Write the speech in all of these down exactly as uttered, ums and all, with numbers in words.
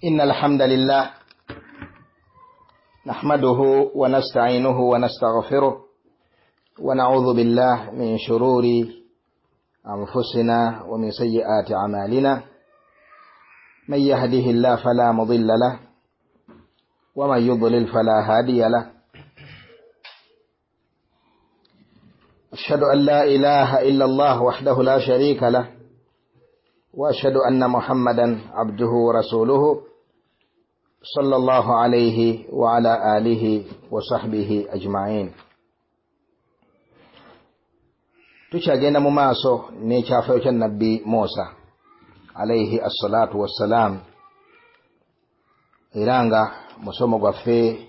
إن الحمد لله نحمده ونستعينه ونستغفره ونعوذ بالله من شرور أنفسنا ومن سيئات أعمالنا من يهده الله فلا مضل له ومن يضلل فلا هادي له أشهد أن لا إله إلا الله وحده لا شريك له وأشهد أن محمدا عبده ورسوله صلى الله عليه وعلى آله وصحبه أجمعين. tukyagenda mu maaso n'ekyafaayo kya nabbi Musa alayhi assalatu wassalam, era nga musomo gwaffe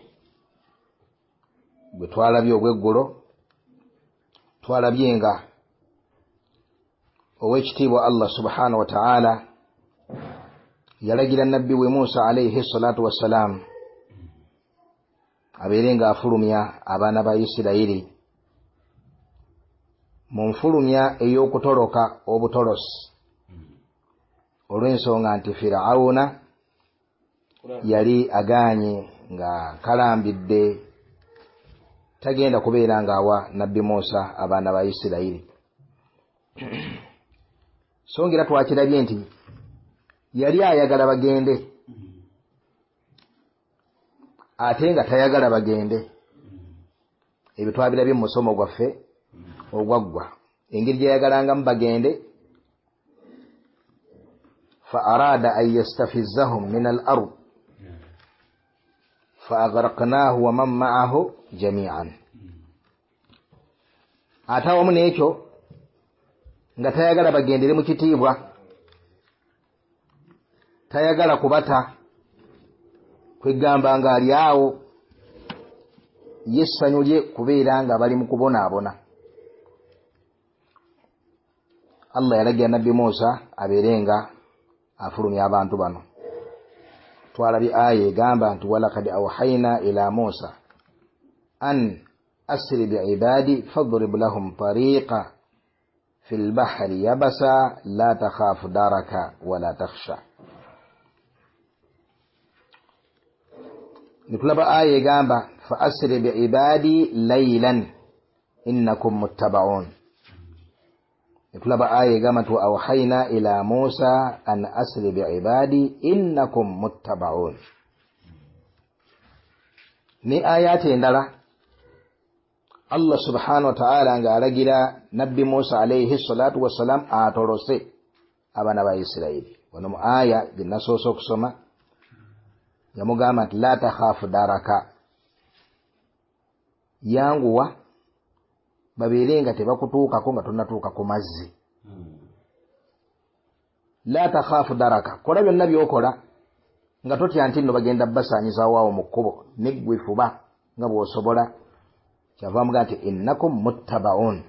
bwe twalabye ogw'eggulo twalabye nga ow'ekitiibwa Allah subhanahu wa ta'ala yalagira nabbi we Musa alayhi salatu wassalam abeere nga afulumya abaana ba Isirayiri mu nfulumya ey'okutoloka obutolosi olw'ensonga nti Firawuna yali agaanye nga kalambidde tagenda kubeera ng'awa nabbi Musa abaana ba Isirayiri. So ngira twakirabye nti yali ayagala bagende ate nga tayagala bagende. Ebyo twabirabye mu musomo gwaffe ogwaggwa, engeri gye yagalangamu bagende. fa arada an yastafizzahum min al ard fa aghraqnahu wa man ma'ahu jami'an. ate awamu n'ekyo nga tayagala bagendere mu kitiibwa, tayagala kubata kwegamba nga ali awo yessanyu lye kubeera nga bali mu kubonaabona. Allah yalagira nabbi Musa abeere nga afulumya abantu bano. Twalabye aya egamba nti walakad awhayna ila Musa an asri biibadi fadrib lahum tariqa fi lbahri yabasa la takhafu daraka wala takhsha. Nitulaba aya egamba fa asri biibadi laylan innakum muttaba'un. Nitulaba aya egamba nti awhayna ila Musa an asri biibadi innakum muttaba'un. Ni ayati endala Allah subhanahu wa ta'ala nga alagira nabbi Musa alayhi salatu wassalam atolose abaana ba Isirayiri. Wano mu aya gye nasoose okusoma yamugamba nti la takhafu daraka, yanguwa babeere nga tebakutuukako nga tonnatuuka ku mazzi. La takhafu daraka, kola byonna byokola nga totya nti nno bagenda basaanyiza waawo mu kkubo, neggwe fuba nga bw'osobola. Kyava muga nti innakum muttaba'un,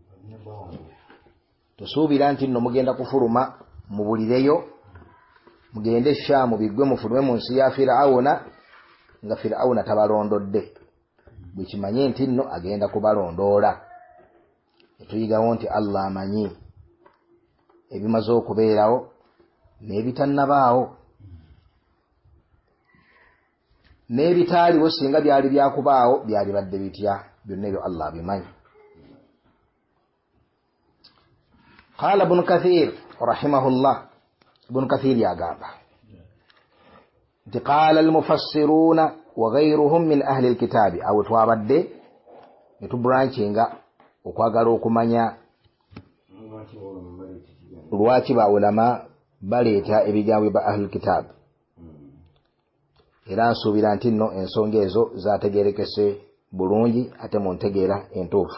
tusuubira nti nno mugenda kufuluma mubulireyo mugende Shaamu biggwe mufulume mu nsi ya Firawuna nga Firawuna tabalondodde. Bwe kimanye nti nno agenda kubalondoola. Etuyigawo nti Allah amanyi ebimaze okubeerawo n'ebitannabaawo n'ebitaaliwo singa byali byakubaawo byali badde bitya, byonna ebyo Allah abimanyi. Qala Ibn Kathir rahimahullah, Ibn Kathir yagamba nti qala almufassiruna wa ghayruhum min ahli alkitabi, awo twabadde ne tuburanchinga okwagala okumanya lwaki ba ulama baleeta ebigambo ba ahli alkitab. Era nsuubira nti nno ensonga ezo zategeerekese bulungi ate mu ntegeera entuufu.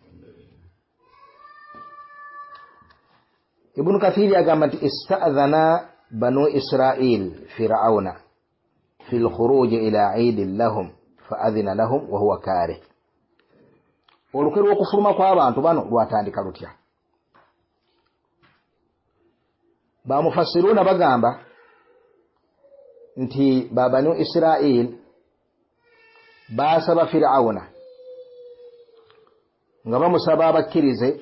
Ibn Kathir yagamba nti ista'dhana banu Israil Firawuna fi lkhuruji ila idin lahum fa adhina lahum wa huwa karih. Olukwe lw'okufuluma kw'abantu bano lwatandika lutya? Bamufassiruna bagamba nti babanu Israil basaba Firawuna nga bamusaba abakkirize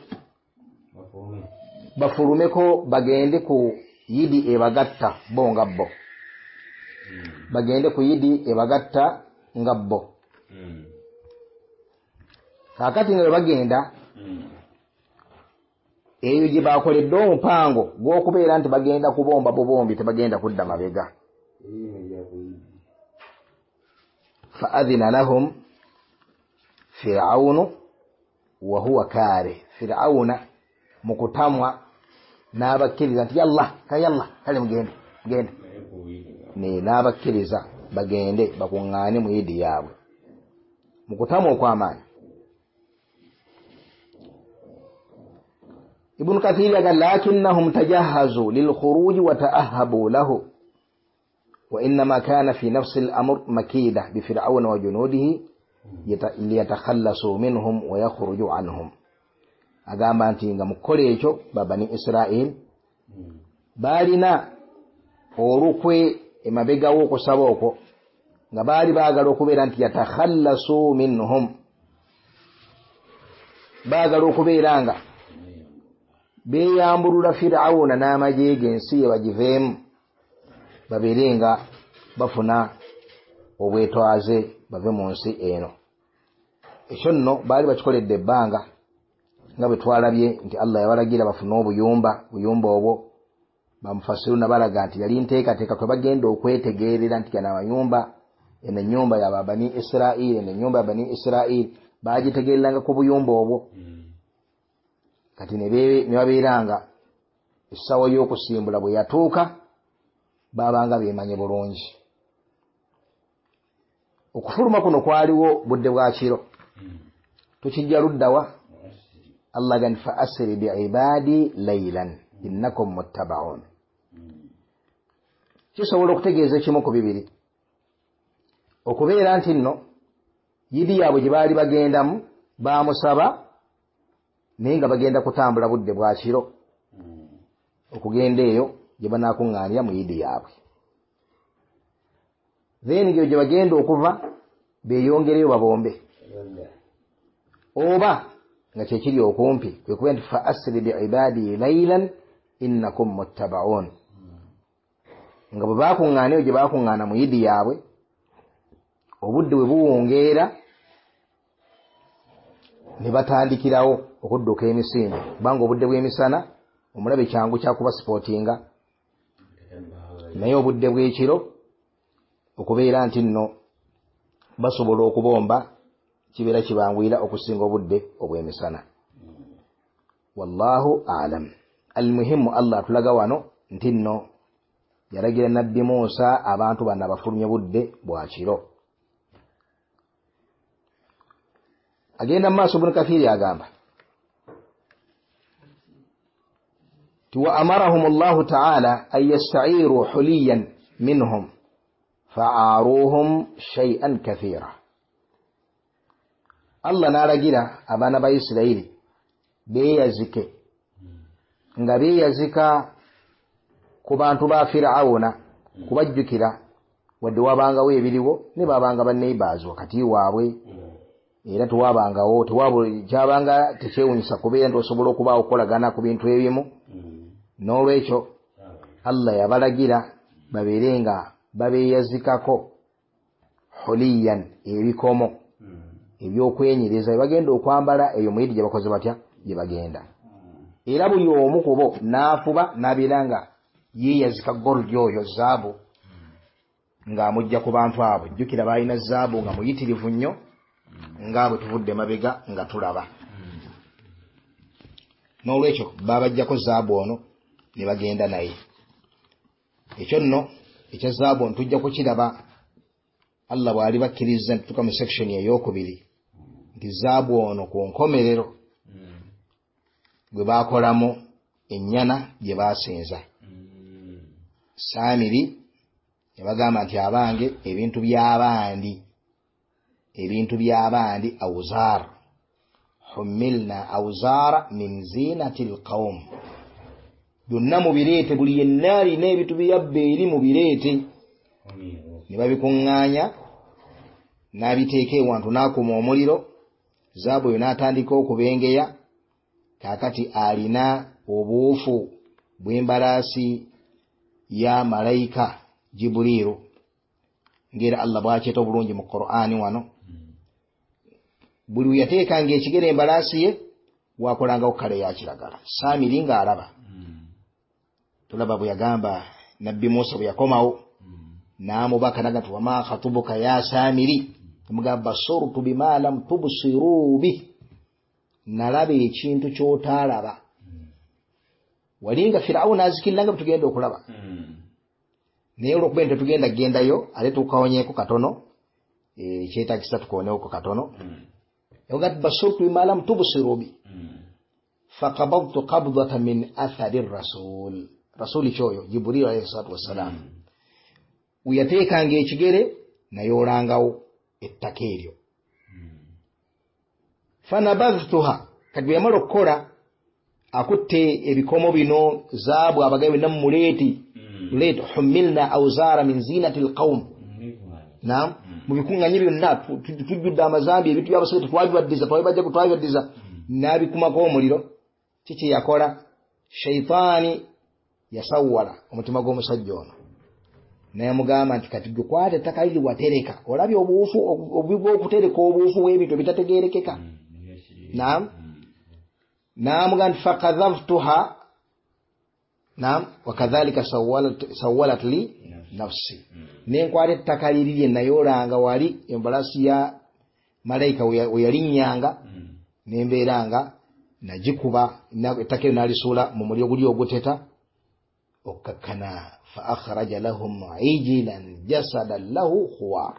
bafulumeko bagende ku yidi ebagatta bo nga bo. bagende ku yidi ebagatta nga bo. Kakati nga bagenda eyo gye bakoledde omupango gw'okubeera nti bagenda kubomba bo bombi tebagenda kudda mabega. fa adhina lahum Firaunu wa huwa kare. Firauna mukutamwa n'abakkiriza nti yalla kayalla kale mugende mugende ne n'abakkiriza bagende bakuŋŋaane mu yidi yaabwe mukutamwa okw'amaanyi. Ibn Kathir yagal lakinnahum tajahhazu lilkhuruji wa ta'ahabu lahu wa innama kana fi nafsi al-amr makida bi fir'auna wa junudihi liyatakhallasu minhum wa yakhruju anhum. Agamba nti nga mukole ekyo babani Israel balina olukwe emabegawo okusaba okwo nga baali baagala okubeera nti yatakhallasu minhum, baagala okubeera nga beeyambulula Firauna n'amagye g'ensi ye bagiveemu babeere nga bafuna obwetwaze bave mu nsi eno. Ekyo nno baali bakikoledde ebbanga nga bwe twalabye nti Allah yabalagira bafune obuyumba. Buyumba obwo bamufasiruna balaga nti yali nteekateeka kwe bagenda okwetegeerera nti kana amayumba eno ennyumba ya Bani Israel, eno ennyumba ya Bani Israel, bagitegeereranga ku buyumba obwo. Kati ne babeeranga essawa y'okusimbula bwe yatuuka babanga beemanye bulungi. Okufuluma kuno kwaliwo budde bwa kiro. Tukijja luddawa Allah gan fa asri bi ibadi laylan innakum muttaba'un. Kisobola okutegeeza kimu ku bibiri. Okubeera nti nno yidi yaabwe gye baali bagendamu baamusaba naye nga bagenda kutambula budde bwa kiro okugenda eyo gye banaakuŋŋaanira mu yidi yaabwe. Then gye gye bagenda okuva beeyongereyo babombe oba nga kyekiri okumpi kwe kuba nti fa asri bi ibadi laylan innakum muttaba'un. Nga bwe baakuŋŋaana eyo gye baakuŋŋaana mu yidi yaabwe obudde bwe buwongeera ne batandikirawo okudduka emisinde kubanga obudde bw'emisana omulabe kyangu kyakuba sipootinga, naye obudde bw'ekiro okubeera nti nno basobola okubomba kibeera kibangwira okusinga obudde obw'emisana. Wallahu a'lam. Almuhimu Allah atulaga wano nti nno yalagira Nabbi Musa abantu bano abafulumye budde bwa kiro. Agenda maaso Ibn Kathir agamba wa amarahum Allah ta'ala an yasta'iru huliyan minhum fa'aruhum shay'an kathira. Allah n'alagira abaana ba Isirayiri beeyazike nga beeyazika ku bantu ba Firawuna kubajjukira wadde wabangawo ebiriwo ne babanga ba neighbors wakati waabwe era tewabangawo tewabwe kyabanga tekyewunyisa kubeera nti osobola okubaawo okukolagana ku bintu ebimu. N'olwekyo Allah yabalagira babeere nga babeeyazikako huliyan ebikomo ebyokwenyereza bye bagenda okwambala eyo muyidi gye bakoze batya gye bagenda. Era buli omu ku bo n'afuba n'abeera nga yeeyazika gold oyo zaabu ng'amujja ku bantu abo. Jjukira baalina zaabu nga muyitirivu nnyo nga bwe tuvudde mabega nga tulaba. N'olwekyo babajjako zaabu ono ne bagenda naye. Ekyo nno ekya zaabu ono tujja kukiraba Allah bw'ali bakkiriza ntutuka mu section ey'okubiri nti zaabu ono ku nkomerero gwe baakolamu ennyana gye baasenza. Saamiri yabagamba nti abange ebintu by'abandi ebintu by'abandi awuzaar humilna awuzaara min zinati lqawm. Byonna mubireete, buli yenna alina ebintu byabba eri mubireete. Ne babikuŋŋaanya n'abiteeka ewantu n'akuma omuliro. Zaabu oyo n'atandika okubengeya. Kaakati alina obuufu bw'embalaasi ya malayika Jibuliiru ngera Allah bw'akyeta obulungi mu Qur'ani wano buli yateekanga ekigere embalaasi ye wakolangawo kale ya kiragala Saamiri ng'alaba tulaba bwe yagamba nabbi Musa bwe yakomawo n'amubaka naga nti wama khatubuka ya Saamiri mugamba basurtu bima lam tubsiru bi nalaba ekintu ky'otaalaba walinga Firawuna azikiranga tugenda okulaba naye olwokuba nti tugenda gendayo ale tukawonyeeko katono ekyetagisa tukoneeko katono yogati basurtu bima lam tubsiru bi faqabadtu qabdatan min athari rasul rasuli kyoyo Jibril alayhi salatu wassalam uyateekanga ekigere naye olangawo ettaka eryo fanabadhtuha kati yamala okukola akutte ebikomo bino zaabu abagabe namuleti leti humilna awzara min zinati alqawm naam mubikunganye byonna tujjudde amazambi ebintu byabasore twabibaddiza twabibajja kutwabibaddiza nabikumako omuliro kiki yakola shaytaani yasawwala omutima gw'omusajja ono naye mugamba nti kati gukwate ettaka liri watereka olabye obuufu obubi bw'okutereka obuufu w'ebintu bitategeerekeka naam naamugamba nti fakadhabtuha naam wakadhalika sawwalat li nafsi nenkwata ettaka liri lye nayoolanga wali embalasi ya malayika we yalinnyanga nembeeranga nagikuba ettaka eryo nalisuula mu muliro guli oguteta okkakkana fa akhraja lahum ijilan jasadan lahu khuwar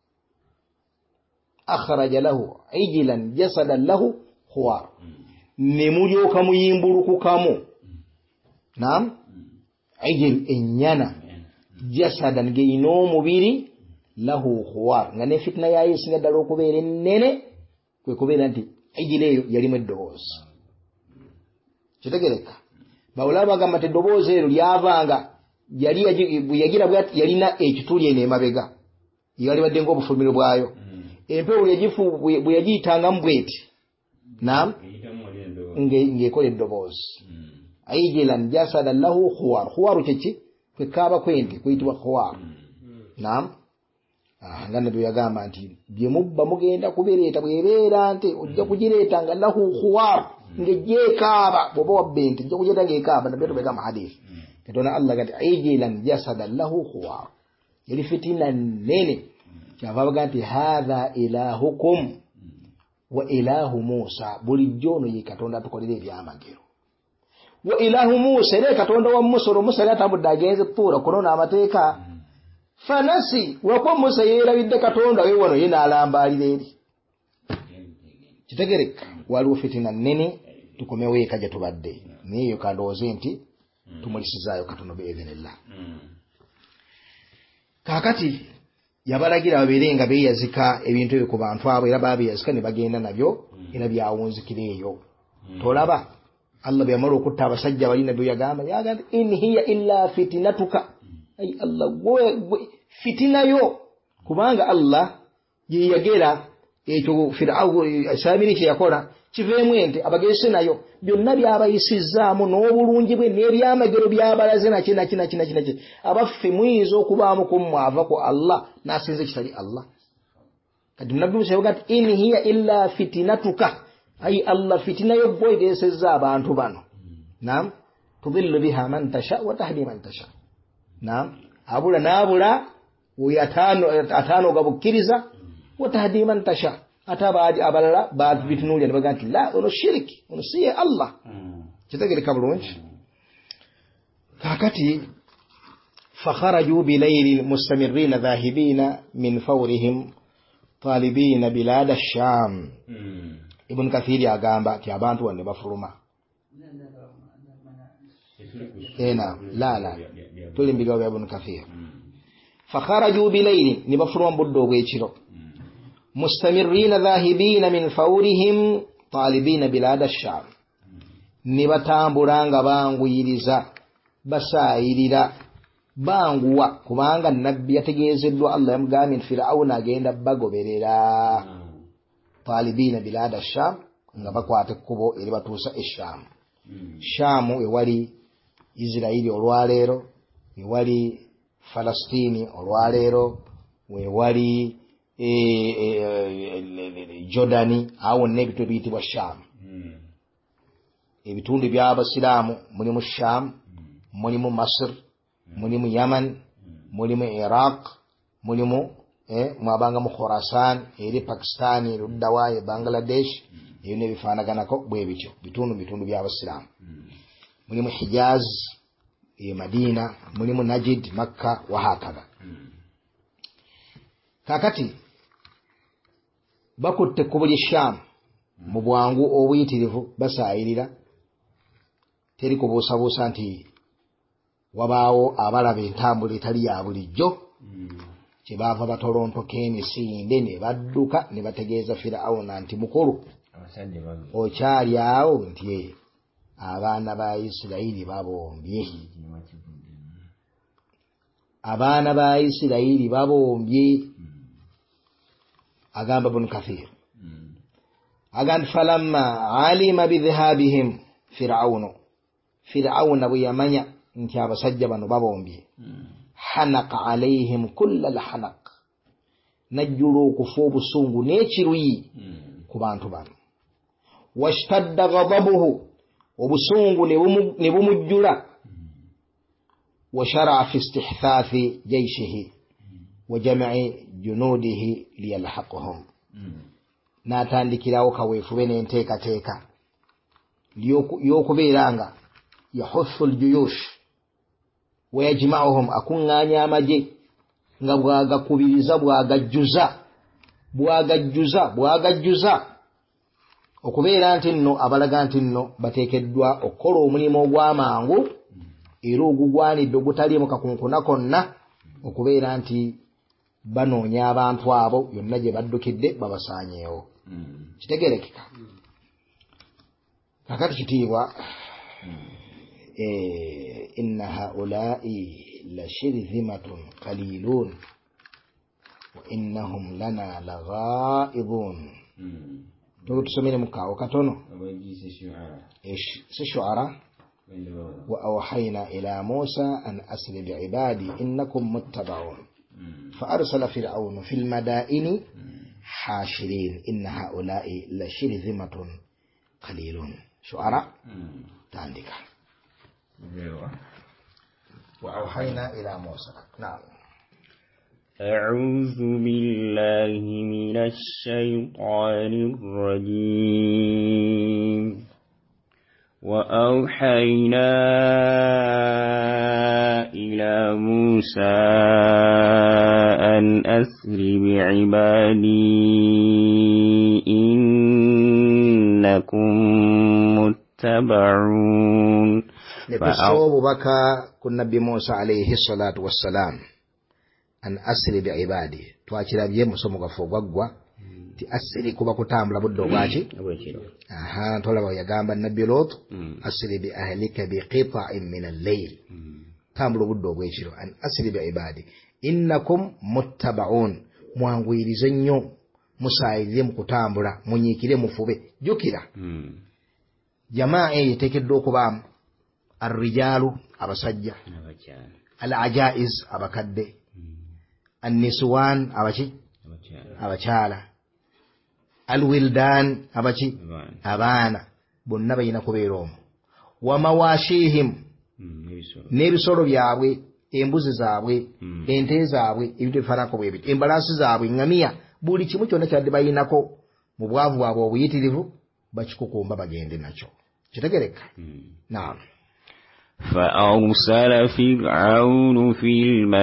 akhraja lahu ijilan jasadan lahu khuwar ne mulyoka muyimbulukukamu naam ijil ennyana jasadan ng'erina omubiri lahu khuwar nga ne fitna yayo esinga ddala okubeera ennene kwe kubeera nti ijili eyo yalimu eddoboozi kitegereka bawulaba bagamba nti eddoboozi eryo lyavanga yali bwe yagira bwati yalina ekituli eno emabega yalibadde ng'obufulumiro bwayo empewo bwe yagiyitangamu bweti naam ng'ekola eddoboozi aijilan jasadan lahu khuwar khuwaru kyeki kwekaaba kwente kuyitibwa khuwar naam nga nabyo yagamba nti bye mubba mugenda kubireeta bwebeera nte ojja kugireeta nga lahu khuwar ng'ejjeekaaba bw'oba wabba ente ojja kugireeta ng'ekaaba nabyo tubegamba hadisi katona Allah gati aijilan jasadan lahu khuwar yali fitina nnene kyava baga nti hadha ilahukum wa ilahu Musa bulijjo ono ye Katonda atukolera ebyamagero wa ilahu Musa era Katonda wa Musa olwo Musa yali atambudde agenze Tuura kunona amateeka fanasi lwakuba Musa yeerabidde Katonda we wano ye n'alambalira eri kitegereka waliwo fitina nnene tukomewo eka gye tubadde naye eyo kandowooze nti tumulisizaayo Katonda beevenella kaakati yabalagira babeere nga beeyazika ebintu ebyo ku bantu abo era baabeyazika ne bagenda nabyo era byawunzikira eyo tolaba Allah bwe yamala okutta abasajja balina byo yagamba yagamba in hiya illa fitinatuka ay Allah gwe fitina yo kubanga Allah ye yagera ekyo Firawo Saamiri kye yakola kiveemu ente abagese nayo byonna byabayisizaamu n'obulungi bwe n'ebyamagero byabalaze nakye nakye nakye nakye nakye abaffe muyinza okubaamu ku mwava ku Allah n'asinze kitali Allah kati nabbi Musa yavuga nti in hiya illa fitinatuka ay Allah fitina yo gwe egesezza abantu bano naam tudillu biha man tasha wa tahdi man tasha naam abula naabula uyatano atano gabukkiriza wa tahdi man tasha atabaadi abalala babitunulya ne baga nti la ono shiriki ono siye Allah kitegereka bulungi kakati fakharaju bilayli mustamirrina dhahibina min fawrihim talibina bilada sham Ibn Kathiri agamba ti abantu wanne bafuluma ena la la tulimbiga bya Ibn Kathir fakharaju bilayli ni bafuluma buddo bw'ekiro mustamirrina dhahibina min fawrihim talibina bilada sham ni batambulanga banguyiriza basaayirira banguwa kubanga nabbi yategeezeddwa Allah yamugambye nti Firawuna agenda bagoberera talibina bilada sham nga bakwata ekkubo eri batuusa esham shamu ewali Isirairi olwaleero ewali Falastini olwaleero we wali e, e, e, Jordani awo nebitu biyitibwa Sham mm. ebitundu by'abasiraamu mulimu Sham mm. mulimu Masr mm. mulimu Yaman mm. mulimu Iraq mulimu eh, mwabanga mu Khorasan eri Pakistan eruddawa Bangladesh mm. eyo ne bifaanaganako bwe bityo bitundu bitundu by'abasiraamu mm. mulimu Hijaz e Madina mulimu Najd Makka wa hakada mm. kakati bakutte kubuli Sham mu bwangu obuyitirivu basaayirira teri kubuusabuusa nti wabaawo abalaba entambula etali ya bulijjo kye baava batolontoka emisinde ne badduka ne bategeeza Firawuna nti mukulu okyali awo nti abaana ba Isirayiri babombye abaana ba Isirayiri babombye agamba Ibn Kathir agamba falamma alima bidhhabihim Firawuna Firawuna bwe yamanya nti abasajja bano babombye hanaka alayhim kull alhanaq najjula okufa obusungu n'ekiruyi ku bantu bano washtadda ghadabuhu obusungu ne bumujjula washara'a fi istihthaathi jayshihi wa jam'i junudihi liyalhaqahum n'atandikirawo kaweefube n'enteekateeka y'okubeeranga yahuthu aljuyush wayajma'uhum akuŋŋaanya amagye nga bwagakubiriza bwagajjuza bwagajjuza bwagajjuza okubeera nti nno abalaga nti nno bateekeddwa okukola omulimu ogw'amangu era ogugwanidde ogutaliimu kakunkuna konna okubeera nti banoonya abantu abo yonna gye baddukidde babasaanyeewo kitegerekeka kakati kitiibwa inna haula'i la shirzimatun qalilun wa innahum lana laghaidun to tusomere mukawo katono si shu'ara wa awhayna ila Musa an asri bi'ibadi innakum muttaba'un fa arsala fir'aunu fil madaini hashirin inna haula'i la shirzimatun qalilun shu'ara tandika وأوحينا إلى موسى نعم أعوذ بالله من الشيطان الرجيم وأوحينا إلى موسى أن أسر بعبادي إنكم متبعون نبسوب بكى كن نبي موسى عليه الصلاة والسلام أن أسر بعبادي تواتي بيه مسوم غفوغوا ti asiri kuba kutambula buddo bwaki aha tola yagamba nabbi Lot asiri bi ahlika bi qita'in min al-layl tambula buddo bwekiro an asiri bi ibadi innakum muttaba'un mwangwirize nnyo musayirire mu kutambula munyikire mufube jukira jamaa yetekedde okuba ar-rijalu abasajja al-ajaiz abakadde an-niswan abachi abachala al-wildan abachi abana bonna bayina kubeera omwo wa mawashihim n'ebisolo byabwe embuzi zaabwe ente zaabwe ebintu bifaanako bwe biti embalasi zaabwe ngamiya buli kimu kyonna kyadde bayinako mu bwavu bwabwe obuyitirivu bakikukumba bagende nakyo kitegereka naam فأرسل فرعون في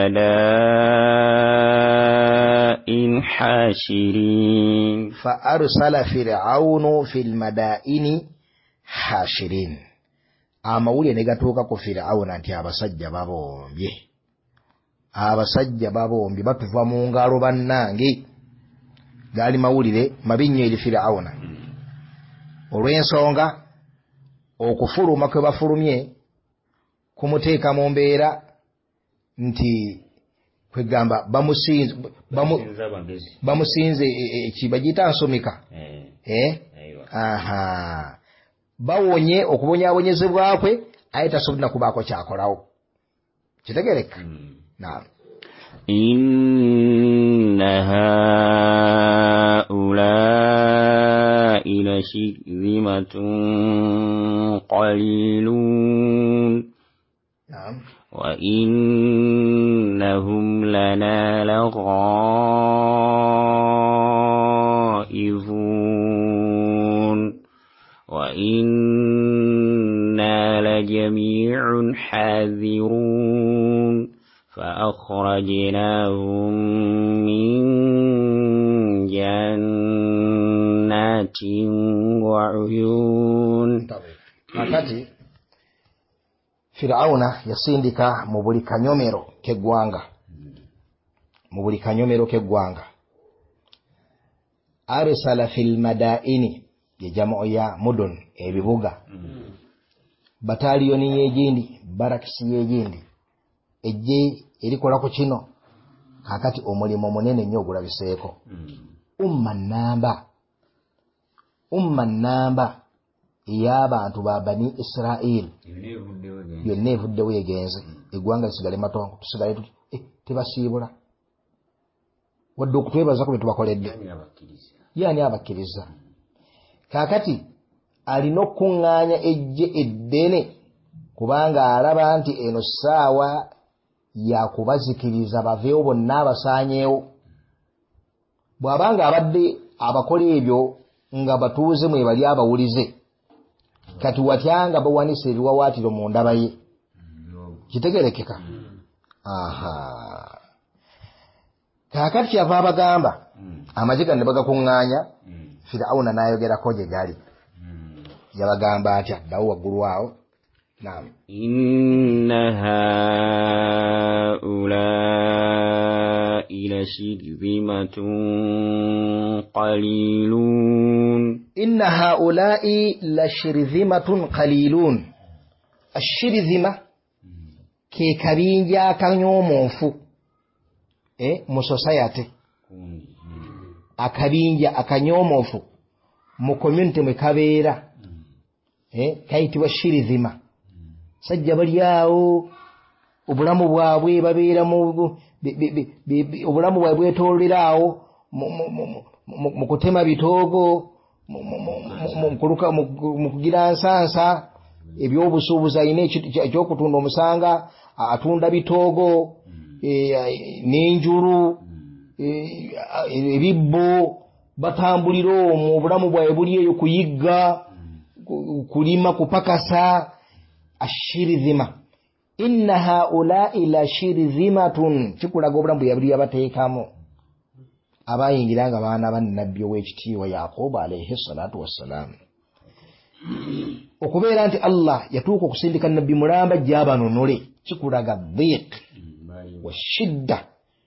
المدائن حاشرين فأرسل فرعون في المدائن حاشرين amawulire ne gatuuka ku Firawuna nti abasajja babombye abasajja babombye batuva mu ngalo bannange gaali mawulire mabinnyo eri Firawuna olw'ensonga okufuluma kwe bafulumye kumuteeka mu mbeera nti kwegamba bamusinze bamusinze ekibagita nsomika eh aha bawonye okubonyaabonyezebwa kwe aye tasobola kubaako kyakolawo kitegereka naam إن هؤلاء لشرذمة قليلون نعم وإنهم لنا لغائظون وإنا لجميع حاذرون فأخرجناهم من جنات وعيون. Wakati Firauna yasindika mu buli kanyomero keggwanga mu buli kanyomero keggwanga arsala fil madaini ye jamu ya mudun ebibuga bataliyoni yegindi barakisi yegindi ejje erikola ku kino kakati omulimo munene nnyo ogulabiseeko umma namba umma namba y'abantu ba Bani Israel yonna evuddewo yegenze eggwanga lisigale matongo tusigale tuti eh, tebasiibula wadde okutwebaza ku bye tubakoledde yaani abakkiriza kaakati alina okuŋŋaanya ejje eddene kubanga alaba nti eno ssaawa yakubazikiriza baveewo bonna abasaanyeewo bw'abanga abadde abakola ebyo nga batuuze mwe bali abawulize kati watyanga bawanise ebiwawaatiro mu ndaba ye kitegerekeka. Aha kaakati kyava abagamba amagye gano ne bagakuŋŋaanya Firawuna n'ayogerako gye gali yabagamba atya ddawo waggulu awo. Naam inna haulai lashirzimatun qalilun inna haulai lashirzimatun qalilun. Ashirzima ke kabinja akanyoomonfu eh, mu society akabinja akanyoomonfu mu community mwe kabeera eh, kayitibwa shirizima. Sajja bali awo obulamu bwabwe babeera mu obulamu bwabwe bwetoolera awo mu kutema bitoogo mu kugira nsansa ebyobusuubuzi alina ekyokutunda omusanga atunda bitoogo n'enjulu ebibbo batambulira omwo obulamu bwabwe buli eyo kuyigga kulima kupakasa. Ashirizima inna haulai la shirzimatun kikulaga obulamu bwe yabuli yabateekamu abayingiranga baana bannabbi ow'ekitiibwa Yaqubu alayhi salatu wassalamu okubeera nti Allah yatuuka okusindika nabbi mulamba gyabanunule kikulaga dhiq wa shidda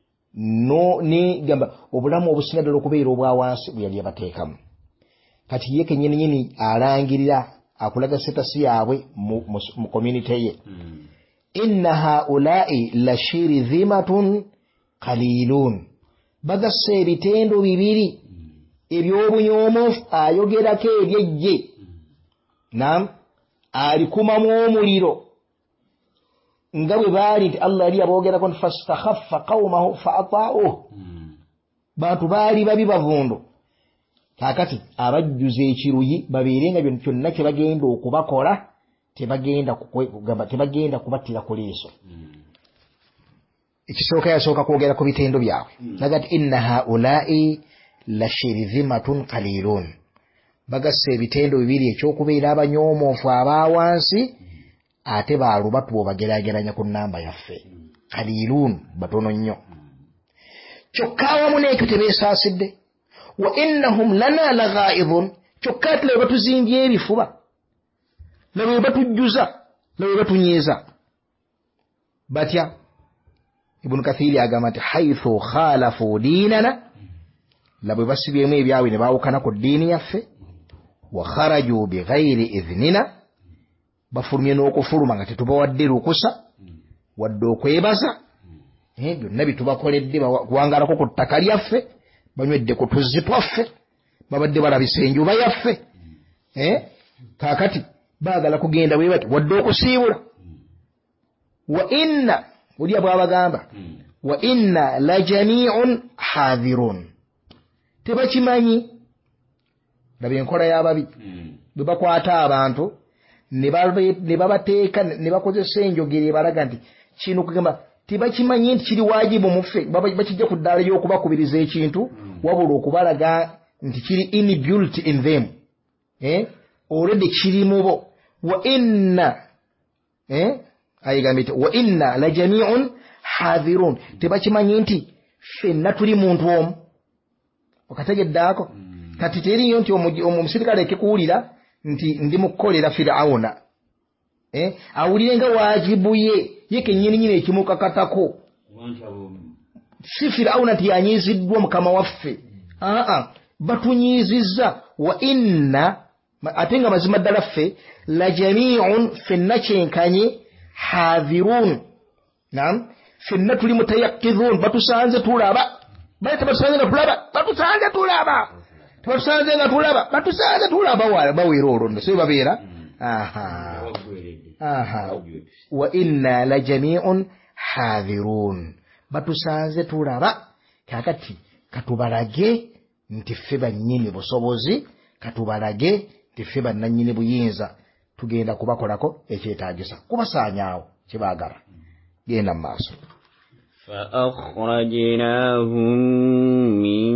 no ni gamba obulamu obusinga ddala okubeera obwa wansi bwe yali yabateekamu. Kati ye kennyini nyini alangirira akulaga setasi yaabwe mu community ye. Inna haulai la shirzimatun qalilun. Bagasse ebitendo bibiri eby'obunyoomofu ayogerako ebyejje. Naam alikumamu omuliro nga bwe baali nti Allah yali aboogerako nti fastakhaffa qawmahu fa ataa'uhu. Bantu baali babi bavundu. Kakati abajjuza ekiruyi babeerenga byonna kye bagenda okubakola tebagenda kugamba tebagenda kubattira ku leeso. Ekisooka yasooka kwogera ku bitendo byabwe nagati inna haulai la shirzimatun qalilun. Bagasse ebitendo bibiri ekyokubeera abanyoomofu abawansi ate baalubatu bw'obageraageranya ku nnamba yaffe qalilun batono nnyo. Kyokka awamu n'ekyo tebeesaasidde. Wa innahum lana laghaidhun. Kyokka ate lwe batuzimbye ebifuba lwe batujjuza lwe batunyiiza batya. Ibn Kathiri agamba nti haythu khalafu diinana labwe basibyemu ebyabwe ne baawukana ku ddiini yaffe wa kharaju bighayri idhnina bafulumye n'okufuluma nga tetubawadde lukusa wadde okwebaza byonna bitubakoledde kuwangalako ku ttaka lyaffe banywedde ku tuzzi twaffe babadde balabisa enjuba yaffe kaakati baagala kugenda bwe bati wadde okusiibula. Wa inna olya bw'abagamba wa inna la jami'un hadhirun tebakimanyi ndabye enkola y'ababi bwe bakwata abantu ne babateeka ne bakozesa enjogera ebalaga nti kino kugamba tebakimanyi nti kiri waajibu muffe bakijja ku ddaala y'okubakubiriza ekintu wabula okubalaga nti kiri inbuilt in them eh already kiri mubo wa inna eh ayigambye wa inna la jami'un hadhirun tebakimanyi nti ffenna tuli muntu omu okategeddaako kati teriyo nti omusirikale ekikuwulira nti ndi mukukolera Firauna eh awulire nga waajibu ye ye kennyini nyine ekimukakatako si Firauna nti yanyiziddwa mukama waffe aa batunyiizizza wa inna ate nga mazima ddala ffe la jami'un ffenna kyenkanye hadhirun naam ffenna tuli mutayakidhun batusanze tulaba bali tebatusanze nga tulaba batusanze tulaba tebatusanze nga tulaba batusanze tulaba bawera olwo nno so babeera aha aha wa inna la jami'un hadhirun batusanze tulaba kakati katubalage nti ffe bannyini busobozi katubalage nti ffe bannannyini buyinza tugenda kubakolako ekyetaagisa kubasaanyaawo kyebaagala genda mu maaso فأخرجناهم من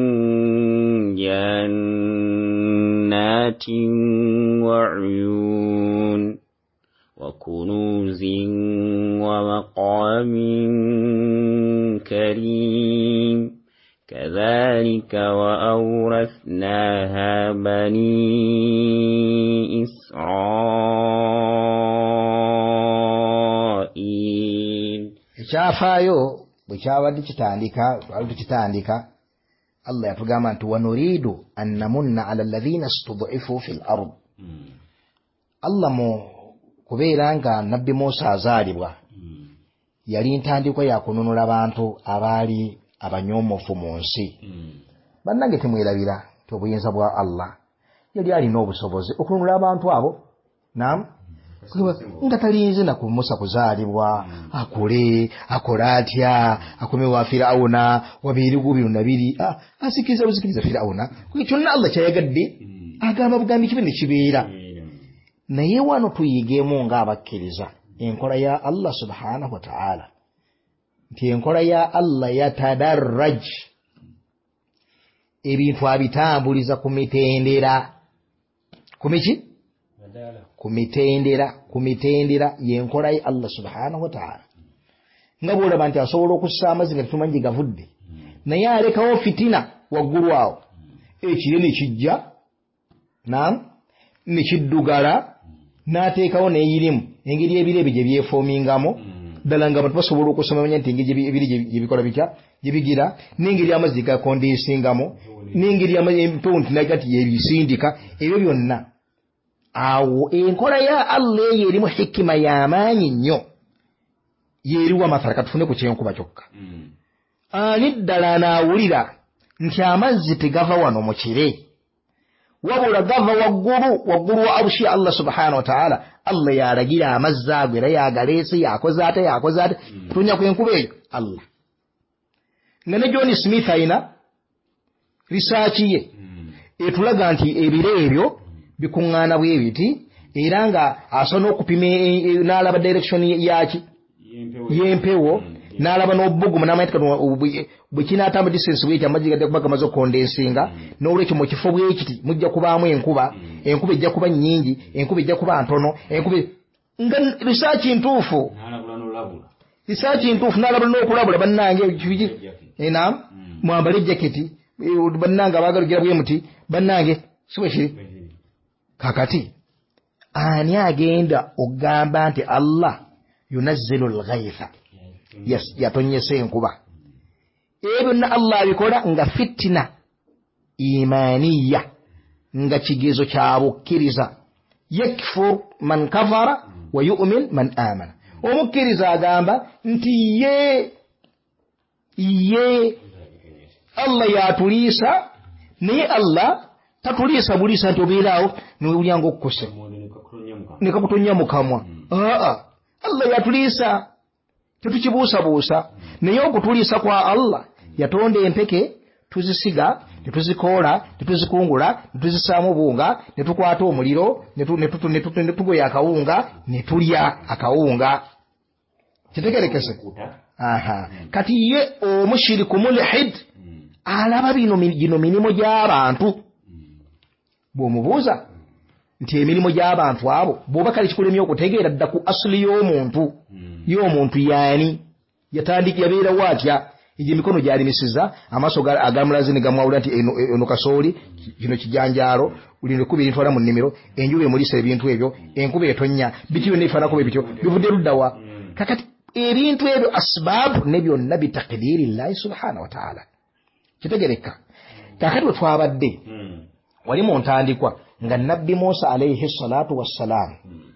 جنات وعيون وكنوز ومقام كريم كذلك وأورثناها بني إسرائيل ekyafaayo bwe kyabadde kitandika lwali tukitandika Allah yatugamba nti wanuriidu an namunna ala alladhina stud'ifu fil ard Allah mu kubeera nga nabbi Musa azaalibwa yali ntandikwa yakununula abantu abaali abanyoomofu mu nsi bannange temwerabira nti obuyinza bwa Allah yali alina obusobozi okununula abantu abo naam nga talinze na ku Musa kuzaalibwa akole akola atya akome wa Firauna wabirigu bino nabiri ah asikiriza buzikiriza Firauna kyonna Allah kyayagadde agamba bugambi kibe ne kibeera naye wano tuyigeemu ng'abakkiriza enkola ya Allah subhanahu wa ta'ala nti enkola ya Allah yatadarraj ebintu abitambuliza ku mitendera kumiki kumitendera kumitendera yenkola ya Allah subhanahu wa ta'ala nga bwolaba nti asobola okussa amazzi nga tumanyi gavudde naye alekawo fitina waggulu awo ekire ne kijja naam ne kiddugala n'ateekawo n'eyirimu engeri ebirebe gye byefoomingamu ddala nga abantu basobola okusoma manya nti engeri ebiri gye bikola bitya gye bigira n'engeri amazzi gakondensingamu n'engeri empewo nti naga nti yebisindika ebyo byonna awo enkola ya Allah eyo erimu hikima y'amaanyi nnyo yeeriwa amasala katufune ku kyenkuba kyokka ani ddala anaawulira nti amazzi tegava wano mu kire wabula gava waggulu waggulu wa arushi Allah subhanahu wa ta'ala Allah yalagira amazzi ago era yagaleese yakoze ate yakoze ate tunya ku enkuba eyo Allah nga ne John Smith ayina research ye etulaga nti ebire ebyo bikuŋŋaana bwe biti era nga asona okupima n'alaba direction yaki y'empewo n'alaba n'obubugumu n'amayitika bwe kinaatamba distance bweki amazzi gadde kuba gamaze okondensinga n'olwekyo mu kifo bwekiti mujja kubaamu enkuba enkuba ejja kuba nnyingi enkuba ejja kuba ntono enkuba nga research ntuufu research ntuufu n'alabula n'okulabula bannange kibiki naam mwambale ejaketi bannange abaagalugira bwe muti bannange si bwe kiri kakati ani agenda ogamba nti Allah yunazzilu al-ghaytha yes yatonyesa enkuba ebyo na Allah abikola nga fitna imaniya nga kigezo kya bukkiriza yakfur man kafara wa yu'min man amana omukkiriza agamba nti ye ye Allah yatuliisa naye Allah tatuliisa buliisa nti obeeraawo niwulyanga okukose nekakutonya mu kamwa aa Allah yatuliisa tetukibuusabuusa naye okutuliisa kwa Allah yatonda empeke tuzisiga netuzikoola netuzikungula netuzisaamu buunga netukwata omuliro netugoya akawunga netulya akawunga kitegerekese. aha kati ye omushiriku mulhid alaba bino gino mirimu gy'abantu bw'omubuuza nti emirimu gy'abantu abo bw'oba kale kikulemye okutegeera dda ku asuli y'omuntu y'omuntu yaani yatandika yabeerawo atya ejyo emikono gyalimisiza amaaso agamulazi ne gamwawula nti eno kasooli kino kijanjaalo ulinde kuba ebintwala mu nnimiro enjuba emulisa ebintu ebyo enkuba etonnya biti byonna ebifaanako bwe bityo bivudde luddawa kakati ebintu ebyo asbaabu ne byonna bitakdiri llahi subhanahu wa ta'ala kitegereka kakati we twabadde wali mu ntandikwa nga nabbi Musa alayhi salatu wassalam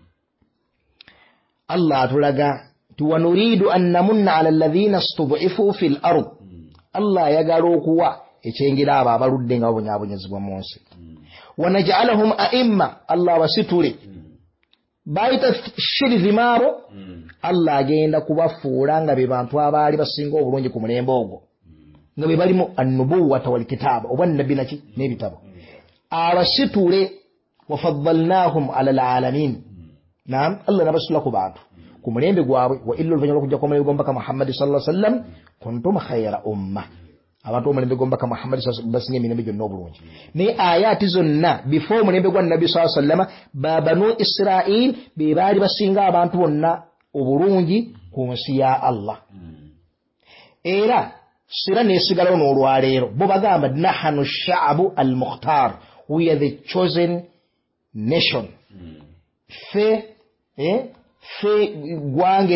Allah atulaga tuwanuridu an namunna ala alladhina istud'ifu fil ard Allah yagala okuwa ekyengera abo abaludde nga babonyaabonyezebwa mu nsi wanaj'alahum a'imma Allah wasitule baita shirizimaabo Allah agenda kubafuula nga be bantu abaali basinga obulungi ku mulembe ogwo nga be balimu an-nubuwwata wal kitaaba obwannabbi naki n'ebitabo abasitule wafaddalnahum ala alalamin. naam Allah nabasula ku bantu ku mulembe gwabwe wa illu luvanyuma lw'okujja kw'omulembe gw'omubaka Muhammad sallallahu alaihi wasallam kuntum khayra umma abantu omulembe gw'omubaka Muhammad sallallahu alaihi wasallam basinga emirembe gyonna obulungi naye ayati zonna before omulembe gwa nabbi sallallahu alaihi wasallam babanu Israil be baali basinga abantu bonna obulungi ku nsi ya Allah era sira nesigalawo n'olwaleero bo bagamba nahanu sha'bu al-mukhtar, we are the chosen nation. fe eh fe gwange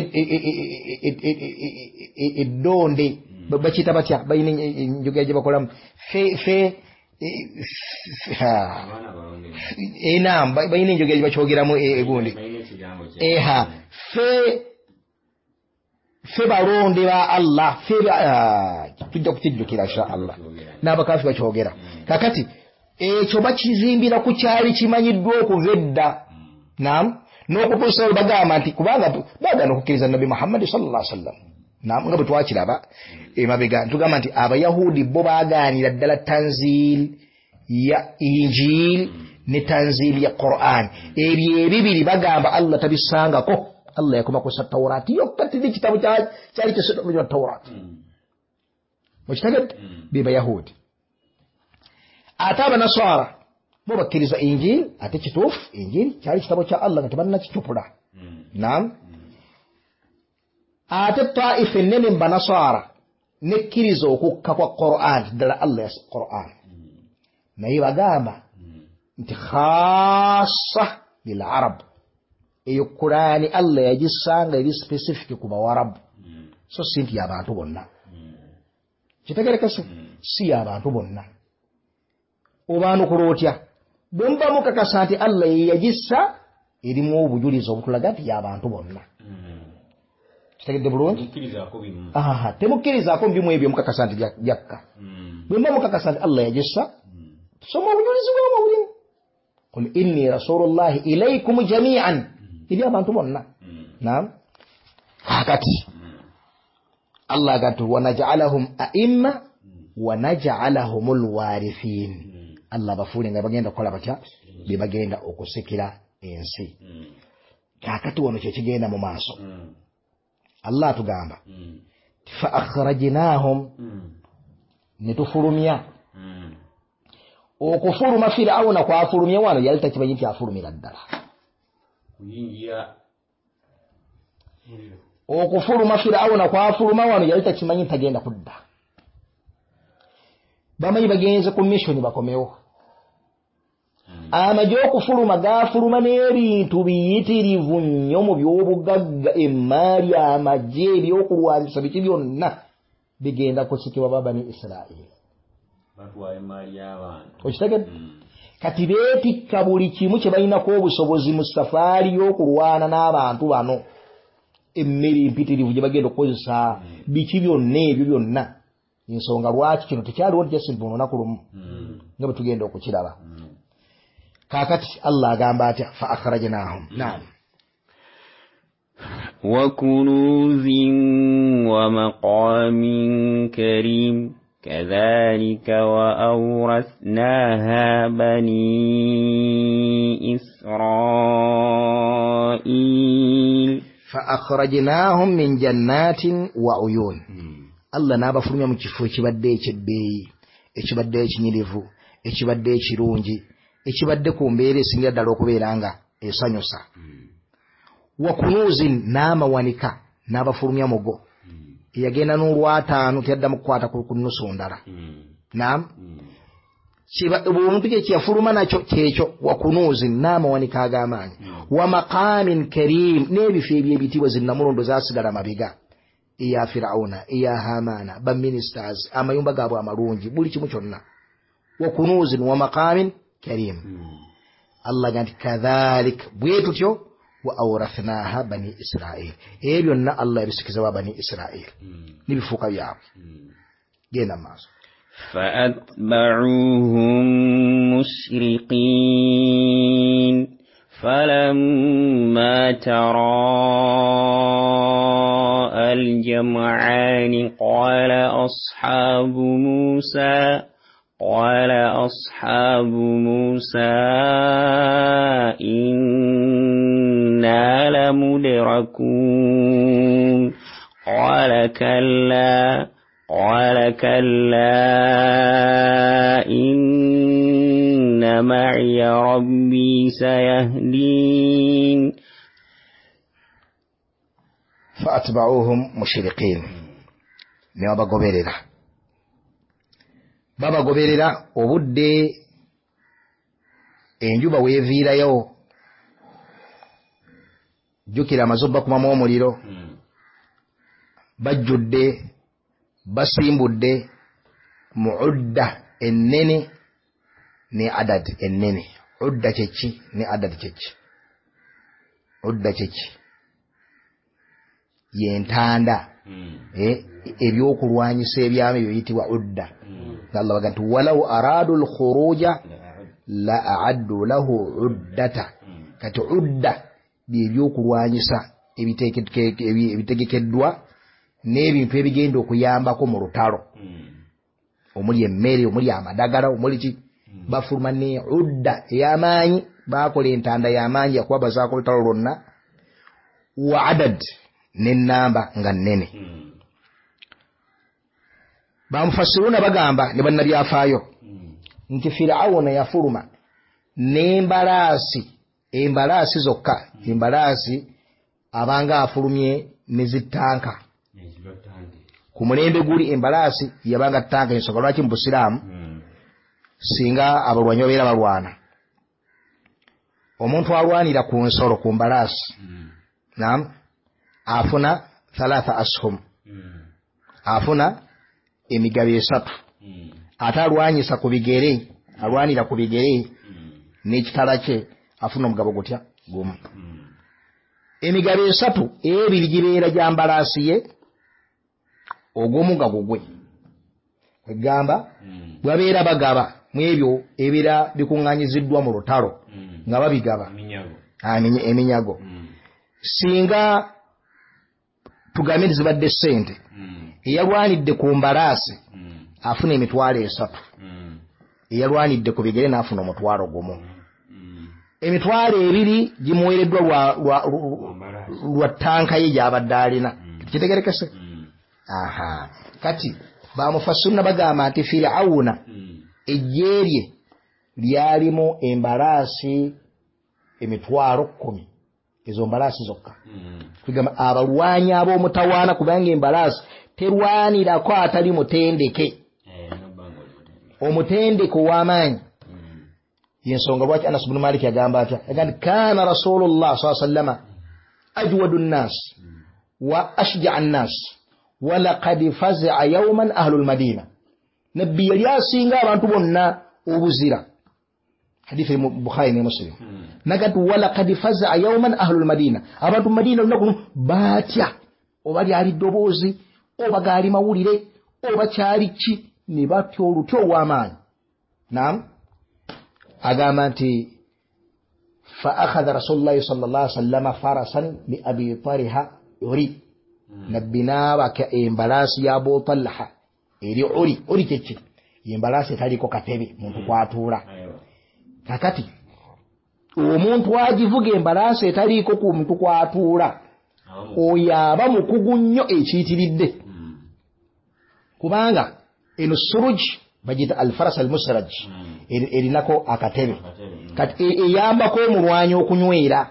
eddonde bakita batya bayina enjogera gye bakolamu fe fe enam bayina enjogera gye bakyogeramu egundi eha fe fe balonde ba Allah fe tujja kukijjukira insha Allah n'abakafi bakyogera kakati ekyo bakizimbira ku kyali kimanyiddwa okuva edda. naam n'okutuusa bagamba nti kubanga baagana okukkiriza nabbi Muhammad sallallahu alaihi wasallam. naam nga bwe twakiraba emabega tugamba nti abayahudi bo baagaanira ddala tanzil ya injil ne tanzil ya Qur'an. ebyo ebibiri bagamba Allah tabisangako. Allah yakoma ku Tawrati yokka tidi kitabu kyali kyesoma Tawrati mukitegedde be bayahudi. ate abanaswara bo bakkiriza injil ate kituufu injil kyali kitabo kya Allah nga tebannakicupula. naam ate taifa ennene mu banaswara nekkiriza okukka kwa Qur'an ddala Allah yasi Qur'an naye bagamba nti khassa bil arab eyo Qur'ani Allah yagisanga eri specific ku bawarabu so si nti y'abantu bonna. kitegerekese si y'abantu bonna. obaanukula otya bwe muba mukakasa nti Allah ye yagissa erimu obujulizi obutulaga nti y'abantu bonna. kitegedde bulungi. aha temukkirizaako mubimu ebyo mukakasa nti jakka. bwe muba mukakasa nti Allah yagissa tusoma obujulizi bwamu obulimu. qul inni rasulullahi ilaykum jami'an eri abantu bonna. naam kakati Allah agati wanaj'alahum a'imma wanaj'alahumul warithin. Allah bafuule nga bagenda kukola batya be bagenda okusikira ensi. kakati wano kye kigenda mu maaso. Allah tugamba fa akhrajnahum netufulumya. okufuluma Firawuna kwafulumya wano yali takimanyi nti afulumira ddala. okufuluma Firawuna kwafuluma wano yali takimanyi ntagenda kudda. bamanyi bagenze ku mission bakomewo. amagye okufuluma gafuluma n'ebintu biyitirivu nnyo mu by'obugagga emaali amagye ebyokulwanyisa biki byonna bigenda kusikibwa babani Israel. okitegedde kati beetikka buli kimu kye balinako obusobozi mu safaari y'okulwana n'abantu bano emmere empitirivu gye bagenda okukozesa biki byonna ebyo byonna. ensonga lwaki kino tekyaliwo jasintu mu lunaku lumu nga bwe tugenda okukiraba. kakati Allah agamba atya fa akhrajnahum. naam وكنوز ومقام كريم كذلك وأورثناها بني إسرائيل فأخرجناهم من جنات وعيون الله نابا فرمي من كفو ekibadde ekyebbeeyi ekibadde ekinyirivu ekibadde ekirungi ekibadde ku mbeera esingira ddala okubeera nga esanyusa wa kunuzin n'amawanika n'abafulumya mugo yagenda n'olwataano teyaddamu kukwata ku nusu ndala naam omuntu kye kyafuluma nakyo kyekyo wa kunuzin n'amawanika ag'amaanyi wa maqamin karim n'ebifo eby'ebitiibwa zinnamulondo zaasigala mabiga eya Firauna eya Hamana ba ministers amayumba gaabwe amalungi buli kimu kyonna wa kunuzin wa maqamin karim Allah ganti kadhalik bwe tutyo wa awrathnaha bani Israil ebyo na Allah yabisikiza wa bani Israil nibifuka byabwe genda maaso فأتبعوهم مشرقين فلما تراءى الجمعان قال أصحاب موسى قال أصحاب موسى إنا لمدركون قال كلا قال كلا إن معي ربي سيهدين فأتبعوهم مشرقين نيوبا غوبيريرا baba goberera obudde enjuba weeviirayo jjukira amazobba kumamu omuliro bajjudde basimbudde mu udda ennene ne adad ennene udda kyeki ne adad kyeki udda kyeki yentanda eh ebyokulwanyisa ebyami biyitibwa udda Allah wagantu walau aradu al-khuruja la a'addu lahu uddata kati udda byebyokulwanyisa ebitegekeddwa n'ebintu ebigenda okuyambako mu lutalo omuli emmere omuli amadagala omuli ki bafuluma ne udda ey'amaanyi bakola entanda y'amaanyi yakuba bazaako olutalo lwonna wa adad n'ennamba nga nnene bamufassiruna bagamba ne bannabyafaayo nti Firawuna yafuluma n'embalaasi embalaasi zokka embalaasi abanga afulumye ne zittanka ku mulembe guli embalaasi yabanga ttanka ensonga lwaki mu Busiraamu singa abalwanyi babeera balwana omuntu alwanira ku nsolo ku mbalaasi naam afuna thalatha ashum afuna emigabo esatu ate alwanyisa ku bigere alwanira ku bigere n'ekitala kye afuna omugabo gutya gumu emigabo esatu ebiri gibeera gya mbalaasi ye ogumu nga gugwe egamba bwabeera bagaba mu ebyo ebira bikuŋŋanyiziddwa mu lutalo nga babigaba eminyago singa tugambe nti zibadde ssente eyalwanidde ku mbalaasi afuna emitwalo esatu eyalwanidde ku bigere n'afuna omutwalo gumu emitwalo ebiri gimuweereddwa lwa ttanka ye gy'abadde alina kitegerekese aha kati bamufassiruna bagamba nti Firawuna ejje lye lyalimu embalaasi emitwalo kkumi ezo mbalaasi zokka tugamba abalwanyi ab'omutawaana kubanga embalaasi terwanirako atali mutendeke omutendeke ow'amaanyi yensonga lwaki Anas ibn Malik yagamba atya yagamba kaana rasulullah sallallahu alaihi wasallam ajwadu nnas wa ashja'a nnas wa laqad faza'a yawman ahlul madina nabbi yali asinga abantu bonna obuzira hadithi mu Bukhari ne Muslim nagatu wa laqad faza'a yawman ahlul madina abantu madina lunaku batya oba lyali ddoboozi oba gaali mawulire oba kyali ki ne batya olutyo olw'amaanyi naam agamba nti fa akhadha rasulullahi sallallahu alaihi wasallam farasan li abi tariha uri nabbi n'abaka embalasi ya Abu Talha eri uri uri kyeki embalasi taliko katebe muntu kwatuula kakati omuntu agivuga embalasi taliko ku muntu kwatuula oyaba mukugu nnyo ekiyitiridde kubanga eno suruj bagita alfaras almusraj erinako akatebe kati eyambako omulwanyi okunywera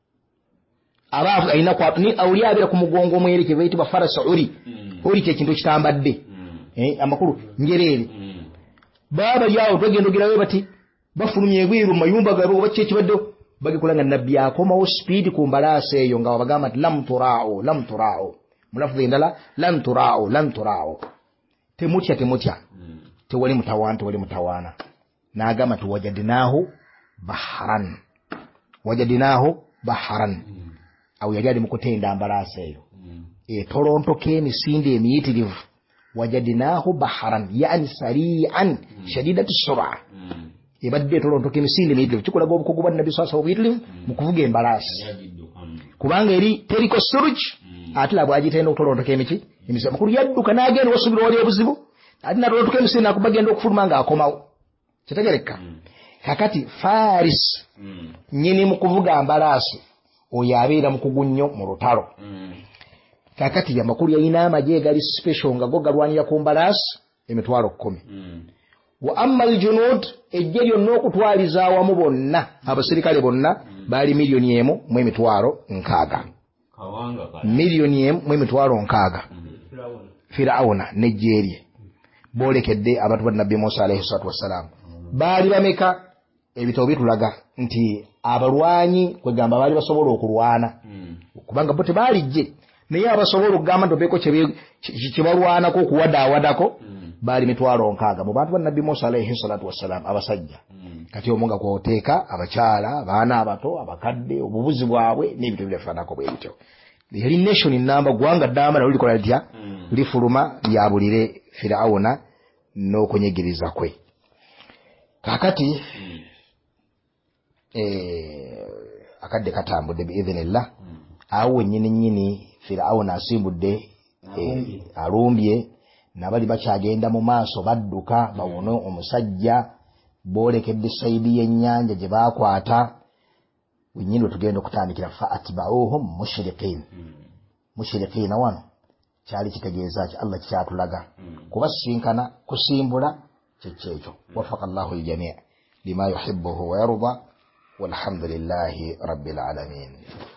abafu alina kwa ni awuli abira ku mugongo omwereke bayitibwa farasa uri uri kye kintu kitambadde eh amakulu ngerere baba yawo twegendogerayo bati bafulumye egwiru mayumba gabo bacye kibaddo bagikulanga nabbi akomawo speed ku mbalase eyo nga wabagamba lam turao lam turao mulafu ndala lam turao lam turao temutya temutya tewali mutawana tewali mutawana nagama tuwajadinahu bahran wajadinahu bahran au yajadi mukutenda mbalase eyo e toronto keni sinde emiyitirivu wajadinahu bahran yani sari'an shadidatu sur'a ibadde toronto keni sinde emiyitirivu kikulaga obukugu bwa nabbi sallallahu alaihi wasallam mu kuvuga embalasi kubanga eri teriko suruj atla bwajitenda toronto kemiki emisaba kuri yadduka nagenda wasubira wali obuzibu ati na toronto keni sinde akubagenda okufuluma nga akomawo kitegereka kakati faris nyini mu kuvuga mbalasi oyabeera mukugu nnyo mu lutalo kakati ya makulu yalina amaje gali special nga go galwanira ku mbalasi emitwalo kumi wa amma aljunud ejje lyonna okutwaliza awamu bonna abasirikale bonna bali miliyoni emu mu emitwalo nkaaga miliyoni emu mu emitwalo nkaaga Firauna nejjeerye boolekedde abantu ba Nabbi Musa alayhi salatu wassalam bali bameka ebitabo bitulaga nti abalwanyi kwegamba bali basobola okulwana kubanga bote balijje naye abasobola okugamba ndobeko kyebalwana ko kuwadawadako bali mitwalo nkaaga mu bantu ba Nabbi Musa alayhi salatu wassalam abasajja kati omunga kwoteeka abakyala abaana abato abakadde obubuzi bwabwe n'ebintu byefanako bwe bityo yali nation namba gwanga ddamba nalo likola litya lifuluma lyabulire Firauna n'okunyigiriza kwe kakati eh akadde katambudde biidhnillah awo nyini nyini Firauna asimbudde eh, alumbye nabali bakyagenda mu maaso badduka bawono omusajja boolekedde saidi y'ennyanja gye baakwata wenyini tugenda okutandikira fa atba'uhum mushriqin mushriqin wano kyali kitegeeza ki Allah kyatulaga kubasinkana kusimbula kyekyo wafaqa Allahu al-jami' lima yuhibbuhu wa yarda والحمد لله رب العالمين.